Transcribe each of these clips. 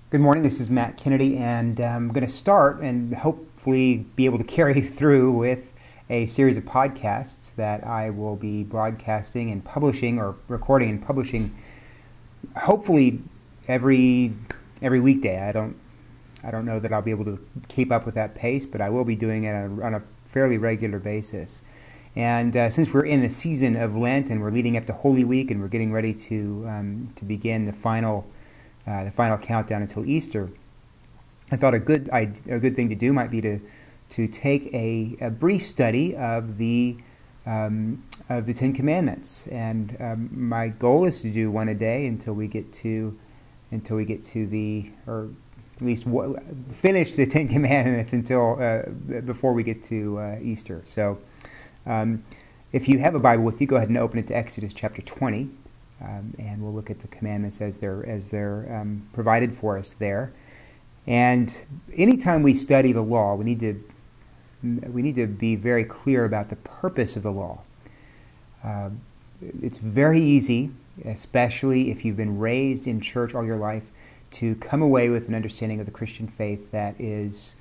Good morning, this is Matt Kennedy, and I'm going to start and hopefully be able to carry through with a series of podcasts that I will be broadcasting and publishing, or recording and publishing, hopefully every weekday. I don't know that I'll be able to keep up with that pace, but I will be doing it on a fairly regular basis. And since we're in the season of Lent and we're leading up to Holy Week and we're getting ready to begin the final countdown until Easter, I thought a good thing to do might be to take a brief study of the Ten Commandments, and my goal is to do one a day until we get to or at least finish the Ten Commandments until before we get to Easter. So, if you have a Bible with you, go ahead and open it to Exodus chapter 20. And we'll look at the commandments as they're provided for us there. And anytime we study the law, we need to be very clear about the purpose of the law. It's very easy, especially if you've been raised in church all your life, to come away with an understanding of the Christian faith that is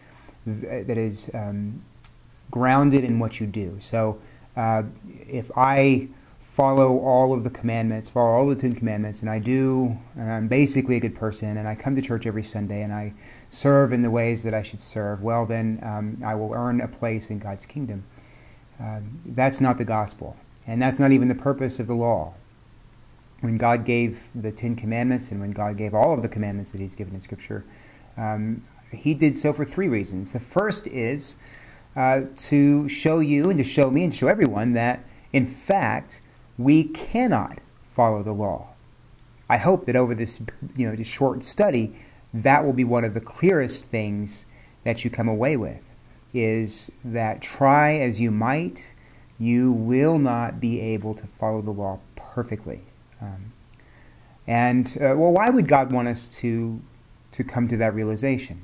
grounded in what you do. So if I follow all of the commandments, follow all the Ten Commandments, and I'm basically a good person, and I come to church every Sunday, and I serve in the ways that I should serve, well then I will earn a place in God's kingdom. That's not the gospel, and that's not even the purpose of the law. When God gave the Ten Commandments, and when God gave all of the commandments that He's given in Scripture, He did so for three reasons. The first is to show you, and to show me, and to show everyone that, in fact, we cannot follow the law. I hope that over this short study, that will be one of the clearest things that you come away with, is that try as you might, you will not be able to follow the law perfectly. Why would God want us to come to that realization?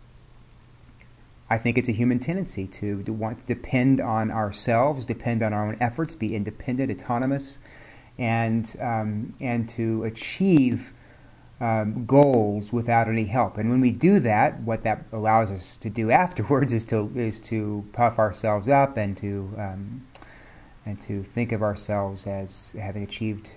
I think it's a human tendency to want to depend on ourselves, depend on our own efforts, be independent, autonomous, and to achieve goals without any help. And when we do that, what that allows us to do afterwards is to puff ourselves up and to think of ourselves as having achieved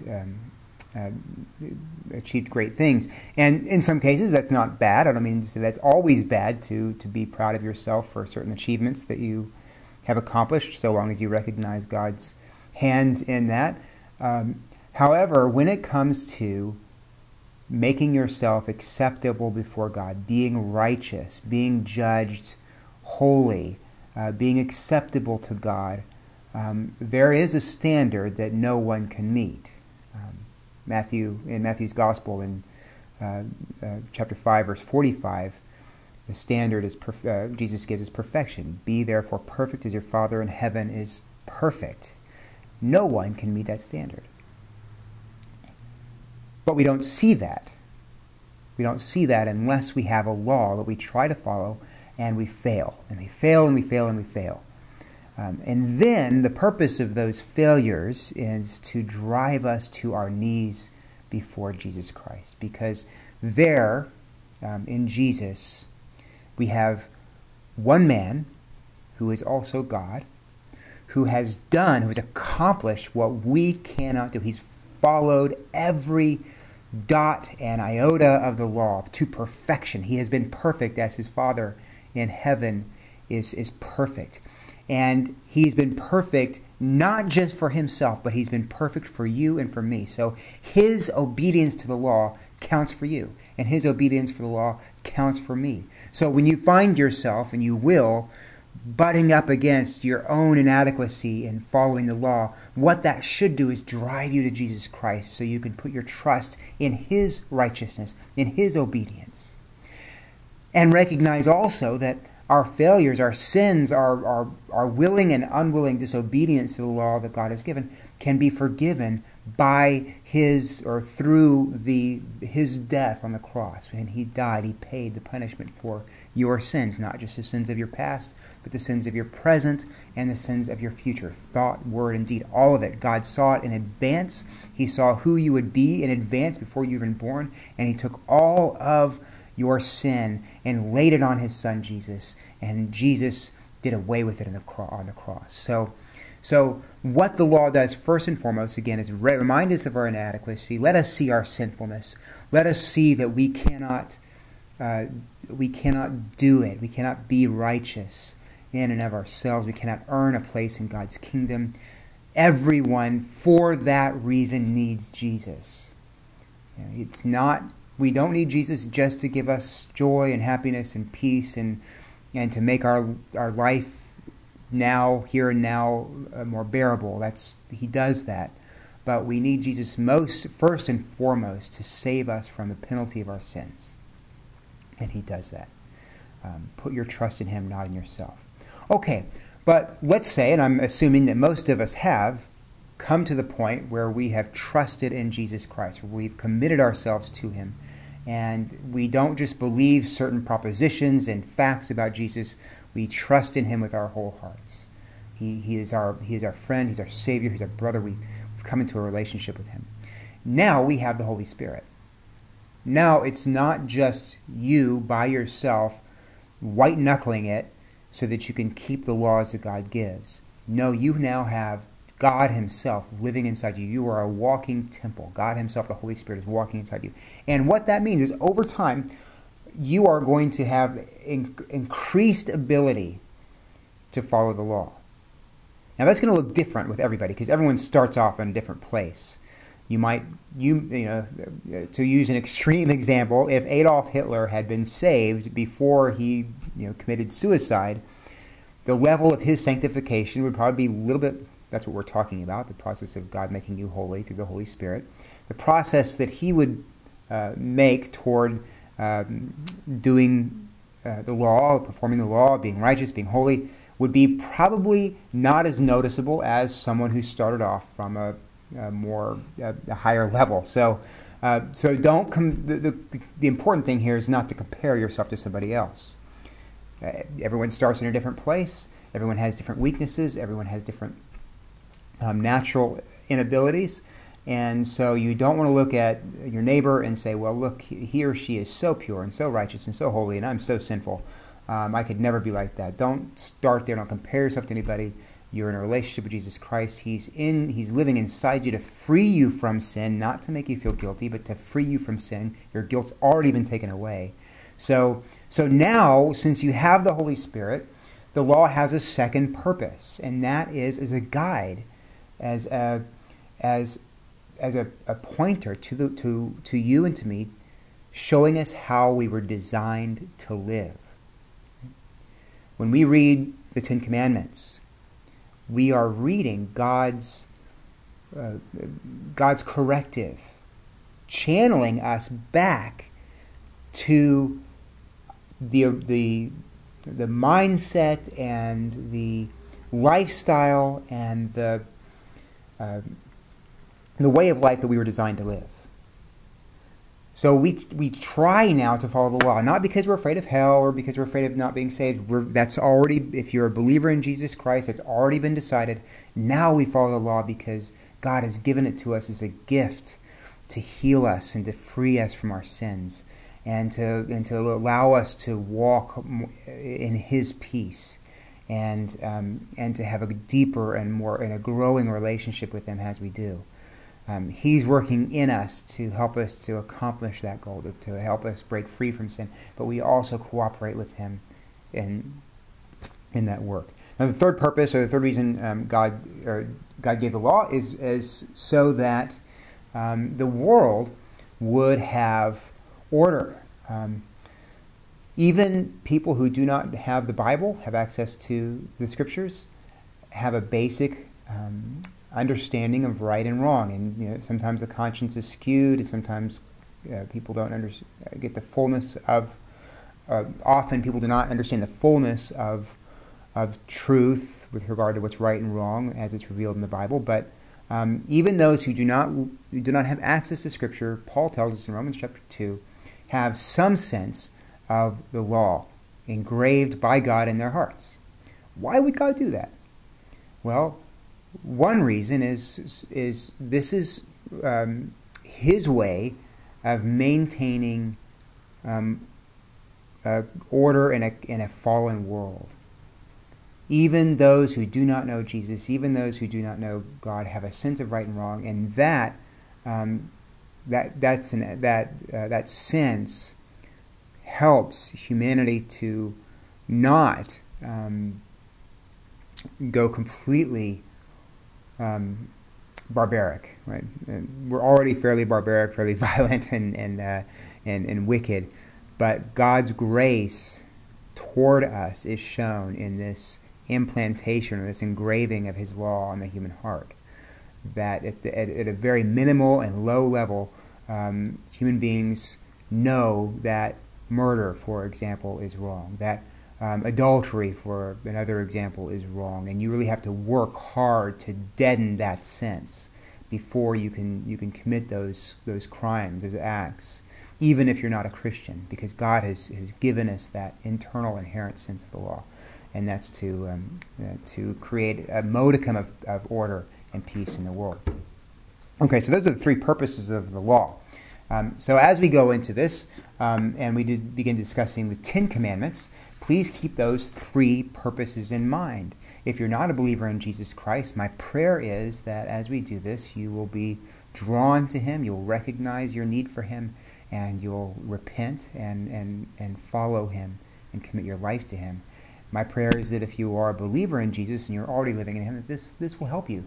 great things. And in some cases, that's not bad. I don't mean to say that's always bad to be proud of yourself for certain achievements that you have accomplished, so long as you recognize God's hand in that. However, when it comes to making yourself acceptable before God, being righteous, being judged holy, being acceptable to God, there is a standard that no one can meet. In Matthew's Gospel, in chapter 5, verse 45, the standard is Jesus gives is perfection. Be therefore perfect as your Father in heaven is perfect. No one can meet that standard. But we don't see that. We don't see that unless we have a law that we try to follow, and we fail. And we fail, and we fail, and we fail. And then the purpose of those failures is to drive us to our knees before Jesus Christ. Because there, in Jesus, we have one man who is also God, who has accomplished what we cannot do. He's followed every dot and iota of the law to perfection. He has been perfect as His Father in heaven is perfect. And He's been perfect not just for Himself, but He's been perfect for you and for me. So His obedience to the law counts for you, and His obedience for the law counts for me. So when you find yourself, and you will, butting up against your own inadequacy in following the law, what that should do is drive you to Jesus Christ so you can put your trust in His righteousness, in His obedience. And recognize also that our failures, our sins, our willing and unwilling disobedience to the law that God has given can be forgiven by His, or through His death on the cross. When He died, He paid the punishment for your sins, not just the sins of your past, but the sins of your present and the sins of your future. Thought, word, and deed, all of it. God saw it in advance. He saw who you would be in advance before you were even born, and He took all of your sin and laid it on his son Jesus, and Jesus did away with it on the cross. So what the law does first and foremost, again, is remind us of our inadequacy. Let us see our sinfulness. Let us see that we cannot do it. We cannot be righteous in and of ourselves. We cannot earn a place in God's kingdom. Everyone, for that reason, needs Jesus. We don't need Jesus just to give us joy and happiness and peace and to make our life now, here and now, more bearable. He does that. But we need Jesus first and foremost, to save us from the penalty of our sins. And he does that. Put your trust in him, not in yourself. Okay, but let's say, and I'm assuming that most of us have, come to the point where we have trusted in Jesus Christ, where we've committed ourselves to him, and we don't just believe certain propositions and facts about Jesus, we trust in him with our whole hearts. He is our friend, he's our Savior, he's our brother. We've come into a relationship with him. Now we have the Holy Spirit. Now it's not just you by yourself white-knuckling it so that you can keep the laws that God gives. No, you now have God himself living inside you. You are a walking temple. God himself, the Holy Spirit, is walking inside you. And what that means is over time, you are going to have increased ability to follow the law. Now that's going to look different with everybody because everyone starts off in a different place. To use an extreme example, if Adolf Hitler had been saved before he committed suicide, the level of his sanctification would probably be a little bit. That's what we're talking about, the process of God making you holy through the Holy Spirit. The process that he would make toward doing the law, performing the law, being righteous, being holy, would be probably not as noticeable as someone who started off from a higher level. So don't. The important thing here is not to compare yourself to somebody else. Everyone starts in a different place. Everyone has different weaknesses. Everyone has different natural inabilities. And so you don't want to look at your neighbor and say, well, look, he or she is so pure and so righteous and so holy, and I'm so sinful. I could never be like that. Don't start there. Don't compare yourself to anybody. You're in a relationship with Jesus Christ. He's living inside you to free you from sin, not to make you feel guilty, but to free you from sin. Your guilt's already been taken away. So now, since you have the Holy Spirit, the law has a second purpose, and that is as a guide, as a pointer to you and to me, showing us how we were designed to live. When we read the Ten Commandments, we are reading God's corrective, channeling us back to the mindset and the lifestyle and the way of life that we were designed to live. So we try now to follow the law, not because we're afraid of hell or because we're afraid of not being saved. That's already, if you're a believer in Jesus Christ, it's already been decided. Now we follow the law because God has given it to us as a gift to heal us and to free us from our sins and to allow us to walk in His peace and to have a deeper and a growing relationship with Him as we do. He's working in us to help us to accomplish that goal, to help us break free from sin, but we also cooperate with Him in that work. Now, the third purpose, or the third reason God gave the law is so that the world would have order. Even people who do not have the Bible, have access to the Scriptures, have a basic understanding of right and wrong, and sometimes the conscience is skewed, and sometimes people don't get the fullness of. Often people do not understand the fullness of truth with regard to what's right and wrong as it's revealed in the Bible. But even those who do not have access to Scripture, Paul tells us in Romans chapter 2, have some sense of the law engraved by God in their hearts. Why would God do that? Well, one reason is this is His way of maintaining order in a fallen world. Even those who do not know Jesus, even those who do not know God, have a sense of right and wrong, and that sense helps humanity to not go completely barbaric. Right? We're already fairly barbaric, fairly violent, and wicked, but God's grace toward us is shown in this implantation or this engraving of His law on the human heart. That at a very minimal and low level, human beings know that murder, for example, is wrong. That adultery, for another example, is wrong. And you really have to work hard to deaden that sense before you can commit those crimes, those acts, even if you're not a Christian, because God has given us that internal inherent sense of the law. And that's to create a modicum of order and peace in the world. Okay, so those are the three purposes of the law. So as we go into this, and we did begin discussing the 10 Commandments, please keep those three purposes in mind. If you're not a believer in Jesus Christ, my prayer is that as we do this, you will be drawn to Him, you'll recognize your need for Him, and you'll repent and follow Him and commit your life to Him. My prayer is that if you are a believer in Jesus and you're already living in Him, that this will help you.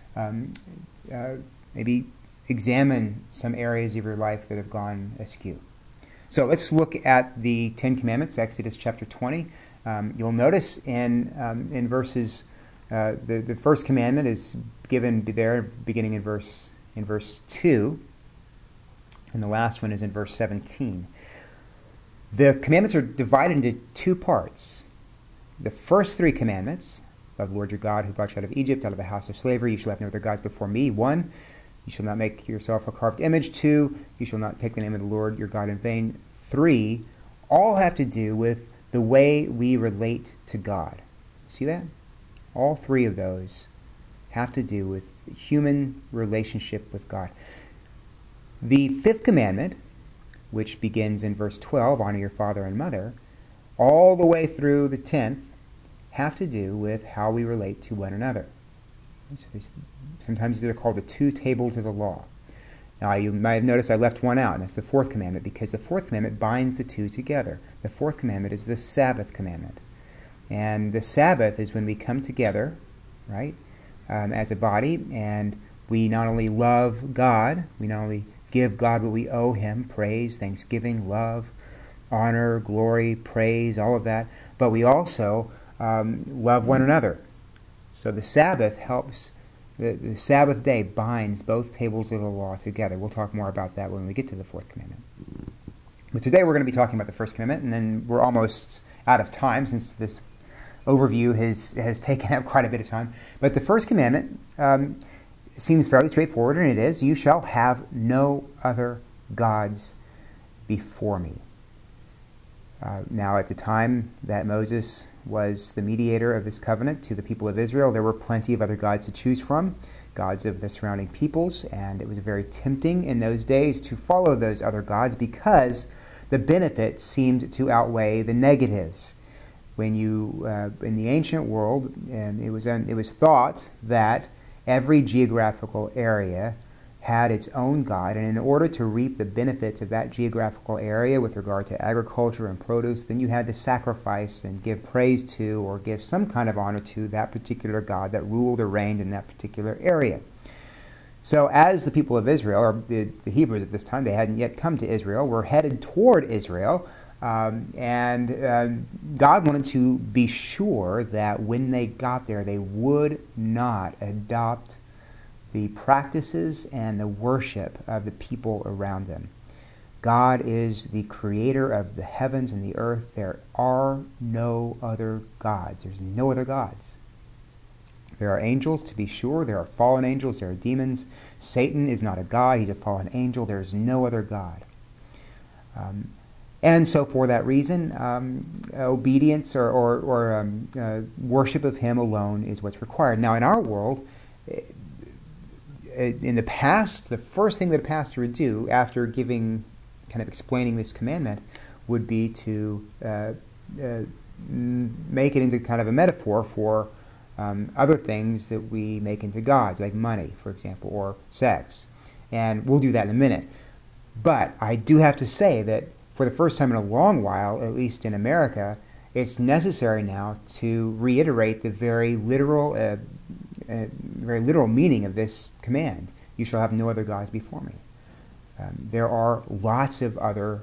Maybe examine some areas of your life that have gone askew. So let's look at the 10 Commandments, Exodus chapter 20. You'll notice in verses, the first commandment is given there, beginning in verse 2, and the last one is in verse 17. The commandments are divided into two parts. The first three commandments, love the Lord your God who brought you out of Egypt, out of the house of slavery. You shall have no other gods before me. 1, you shall not make yourself a carved image. 2, you shall not take the name of the Lord your God in vain. 3, all have to do with the way we relate to God. See that? All three of those have to do with human relationship with God. The fifth commandment, which begins in verse 12, honor your father and mother, all the way through the 10th, have to do with how we relate to one another. So sometimes they're called the two tables of the law. Now, you might have noticed I left one out, and that's the fourth commandment, because the fourth commandment binds the two together. The fourth commandment is the Sabbath commandment. And the Sabbath is when we come together, right, as a body, and we not only love God, we not only give God what we owe Him, praise, thanksgiving, love, honor, glory, praise, all of that, but we also love one another. So the Sabbath helps, the Sabbath day binds both tables of the law together. We'll talk more about that when we get to the fourth commandment. But today we're going to be talking about the first commandment, and then we're almost out of time since this overview has taken up quite a bit of time. But the first commandment seems fairly straightforward, and it is, you shall have no other gods before me. Now, at the time that Moses was the mediator of this covenant to the people of Israel, there were plenty of other gods to choose from, gods of the surrounding peoples, and it was very tempting in those days to follow those other gods because the benefits seemed to outweigh the negatives. When you, in the ancient world, it was thought that every geographical area had its own god, and in order to reap the benefits of that geographical area with regard to agriculture and produce, then you had to sacrifice and give praise to or give some kind of honor to that particular god that ruled or reigned in that particular area. So as the people of Israel, or the Hebrews at this time, they hadn't yet come to Israel, were headed toward Israel, and God wanted to be sure that when they got there, they would not adopt the practices and the worship of the people around them. God is the creator of the heavens and the earth. There are no other gods. There's no other gods. There are angels, to be sure. There are fallen angels. There are demons. Satan is not a god. He's a fallen angel. There is no other God. And so for that reason, obedience or worship of Him alone is what's required. Now, in our world, in the past, the first thing that a pastor would do after kind of explaining this commandment, would be to make it into kind of a metaphor for other things that we make into gods, like money, for example, or sex. And we'll do that in a minute. But I do have to say that for the first time in a long while, at least in America, it's necessary now to reiterate the very literal meaning of this command. You shall have no other gods before me. There are lots of other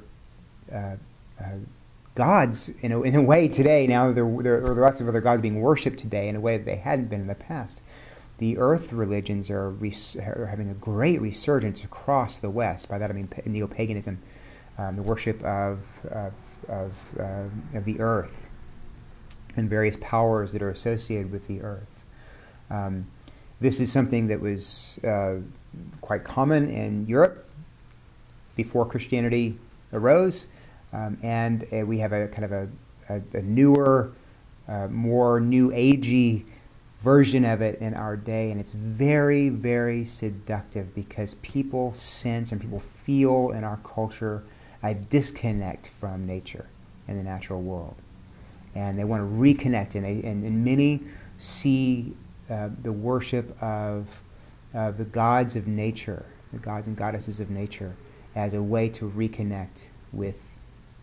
gods in a way today. Now there are lots of other gods being worshipped today in a way that they hadn't been in the past. The earth religions are having a great resurgence across the West. By that I mean neo-paganism, the worship of the earth and various powers that are associated with the earth. This is something that was quite common in Europe before Christianity arose, and we have a kind of a newer, more new agey version of it in our day, and it's very, very seductive because people sense and people feel in our culture a disconnect from nature and the natural world, and they want to reconnect, and many see the worship of the gods of nature, the gods and goddesses of nature, as a way to reconnect with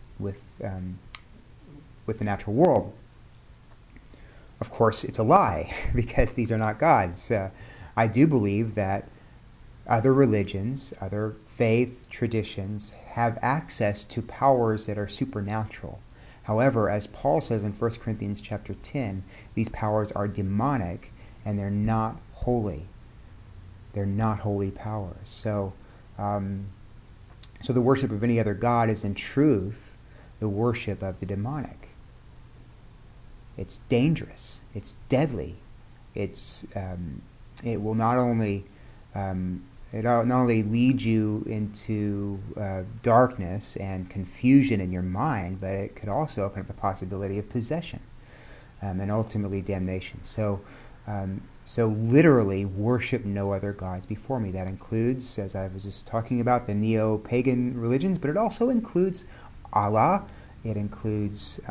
the natural world. Of course, it's a lie, because these are not gods. I do believe that other religions, other faith traditions, have access to powers that are supernatural. However, as Paul says in 1 Corinthians chapter 10, these powers are demonic, and they're not holy. They're not holy powers. So the worship of any other god is in truth the worship of the demonic. It's dangerous. It's deadly. It will not only lead you into darkness and confusion in your mind, but it could also open up the possibility of possession and ultimately damnation. So literally, worship no other gods before me. That includes, as I was just talking about, the neo-pagan religions, but it also includes Allah. It includes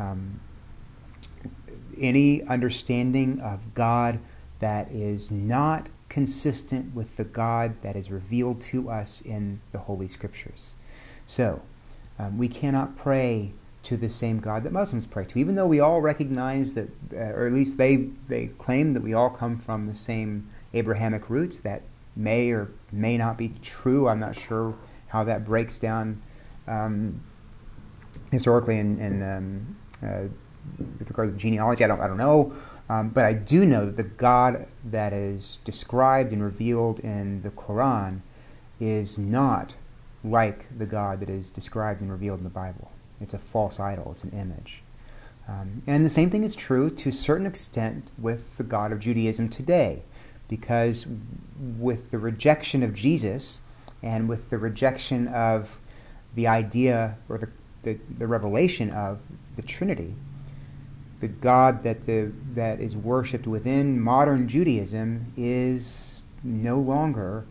any understanding of God that is not consistent with the God that is revealed to us in the Holy Scriptures. So, we cannot pray to the same God that Muslims pray to, even though we all recognize that, or at least they claim that we all come from the same Abrahamic roots. That may or may not be true. I'm not sure how that breaks down historically and with regard to genealogy. I don't know, but I do know that the God that is described and revealed in the Quran is not like the God that is described and revealed in the Bible. It's a false idol. It's an image. And the same thing is true to a certain extent with the God of Judaism today, because with the rejection of Jesus and with the rejection of the idea or the revelation of the Trinity, the God that is worshipped within modern Judaism is no longer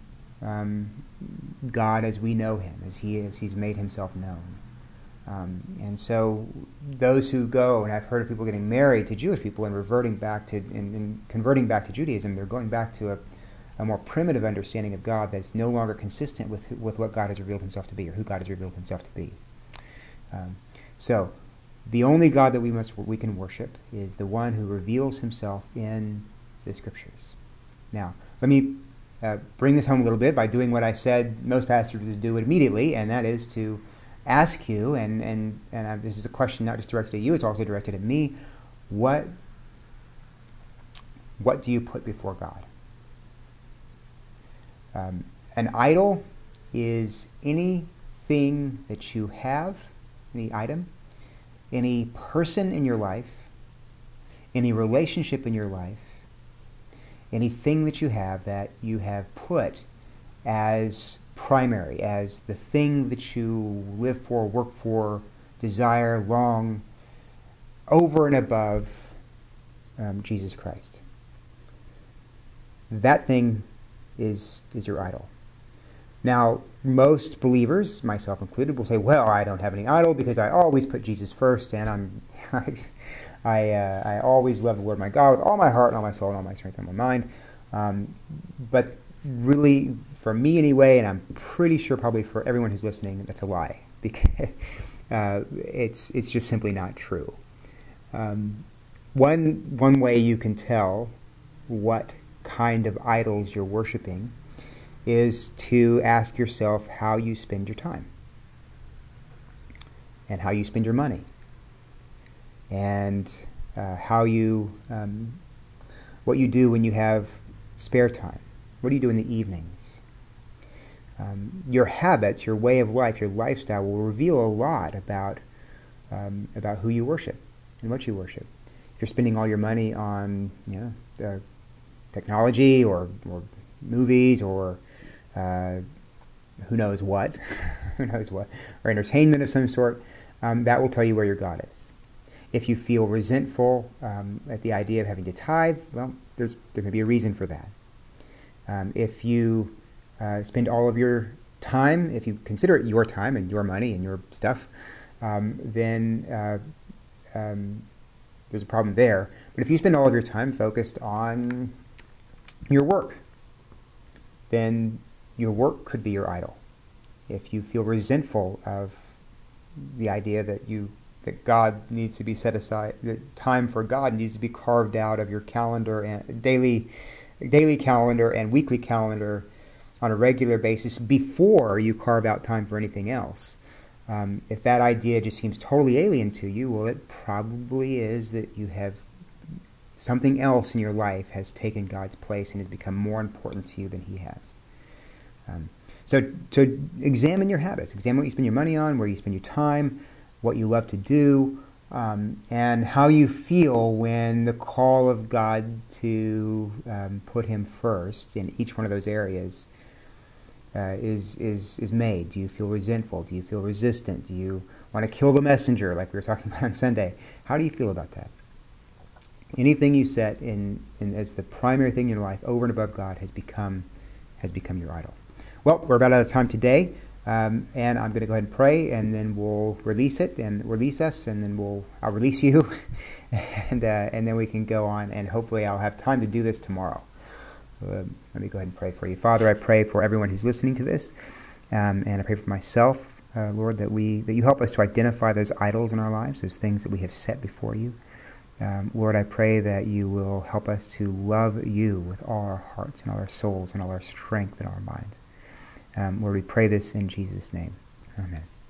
God as we know him, as he's made himself known. And so those who go, and I've heard of people getting married to Jewish people and reverting back to and converting back to Judaism, they're going back to a more primitive understanding of God that's no longer consistent with what God has revealed himself to be, or who God has revealed himself to be. So the only God that we can worship is the one who reveals himself in the Scriptures. Now, let me bring this home a little bit by doing what I said most pastors would do immediately, and that is to ask you, and this is a question not just directed at you, it's also directed at me, what do you put before God? An idol is anything that you have, any item, any person in your life, any relationship in your life, anything that you have put as primary, as the thing that you live for, work for, desire, long, over and above Jesus Christ. That thing is your idol. Now, most believers, myself included, will say, well, I don't have any idol because I always put Jesus first, and I always love the Lord my God with all my heart and all my soul and all my strength and all my mind. But really, for me anyway, and I'm pretty sure probably for everyone who's listening, that's a lie, because it's just simply not true. One way you can tell what kind of idols you're worshiping is to ask yourself how you spend your time and how you spend your money and how you what you do when you have spare time. What do you do in the evenings? Your habits, your way of life, your lifestyle will reveal a lot about who you worship and what you worship. If you're spending all your money on technology or movies or who knows what, or entertainment of some sort, that will tell you where your God is. If you feel resentful at the idea of having to tithe, well, there may be a reason for that. If you spend all of your time, if you consider it your time and your money and your stuff, then there's a problem there. But if you spend all of your time focused on your work, then your work could be your idol. If you feel resentful of the idea that God needs to be set aside, that time for God needs to be carved out of your calendar and daily calendar and weekly calendar on a regular basis before you carve out time for anything else. If that idea just seems totally alien to you, well, it probably is that you have something else in your life has taken God's place and has become more important to you than He has. So examine your habits. Examine what you spend your money on, where you spend your time, what you love to do, and how you feel when the call of God to put Him first in each one of those areas is made. Do you feel resentful? Do you feel resistant? Do you want to kill the messenger, like we were talking about on Sunday? How do you feel about that? Anything you set in as the primary thing in your life over and above God has become your idol. Well, we're about out of time today, and I'm going to go ahead and pray, and then we'll release us, and then I'll release you, and then we can go on, and hopefully I'll have time to do this tomorrow. Let me go ahead and pray for you. Father, I pray for everyone who's listening to this, and I pray for myself, Lord, that you help us to identify those idols in our lives, those things that we have set before you. Lord, I pray that you will help us to love you with all our hearts and all our souls and all our strength and our minds. Lord, we pray this in Jesus' name. Amen.